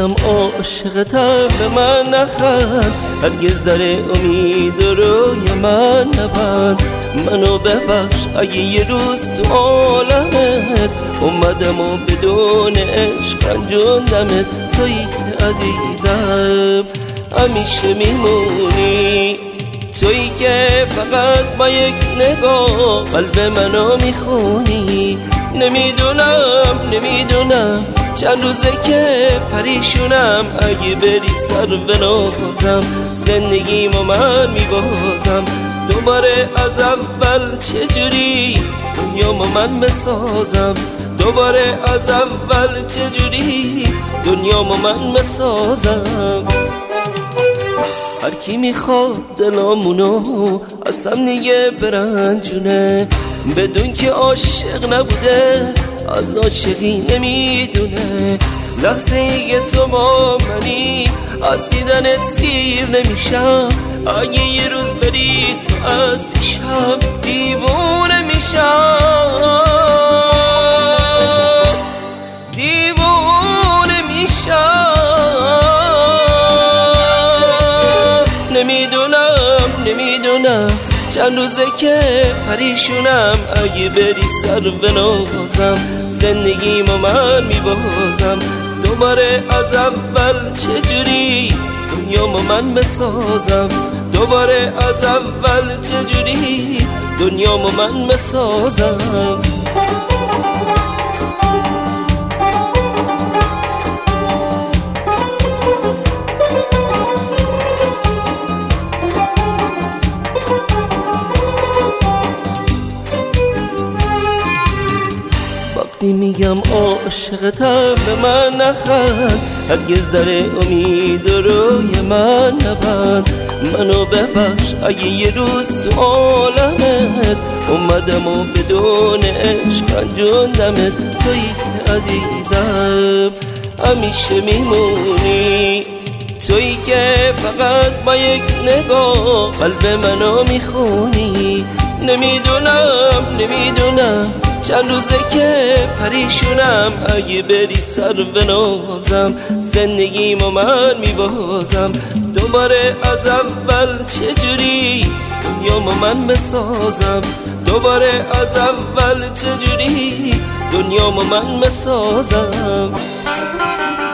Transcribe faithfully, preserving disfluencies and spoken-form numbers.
میگم عاشقتم به من نخند، هرگز در امید روی من نبند. منو ببخش اگه یه روز تو عالمت اومدم و بدون عشق رنجوندمت. تویی که عزیزم همیشه میمونی، تویی که فقط با یک نگاه قلب منو میخونی. نمیدونم نمیدونم چند روزه که پریشونم، اگه بری سر به نازم زندگیمو من میبازم. دوباره از اول چجوری دنیامو من بسازم، دوباره از اول چجوری دنیامو من بسازم. هر کی میخواد دلامونو از هم دیگه برنجونه، بدون که عاشق نبوده از عاشقی نمیدونه. لحظه ای تو با منی از دیدنت سیر نمیشم، اگه یه روز بری تو از پیشم دیوونه میشم، دیوونه میشم. نمیدونم نمیدونم چند روزه که پریشونم، اگه بری سر به نازم زندگیمو من میبازم. دوباره از اول چجوری دنیامو من بسازم، دوباره از اول چجوری دنیامو من بسازم. وقتی میگم عاشقتم به من نخند، هرگز در امید روی من نبند. منو ببخش اگه یه روز تو عالمت اومدم و بدون عشق رنجوندمت. تویی که عزیزم همیشه میمونی، تویی که فقط با یک نگاه قلب منو میخونی. نمیدونم نمیدونم چند روزه که پریشونم، اگه بری سر به نازم زندگیمو من میبازم. دوباره از اول چجوری دنیامو من بسازم، دوباره از اول چجوری دنیامو من بسازم.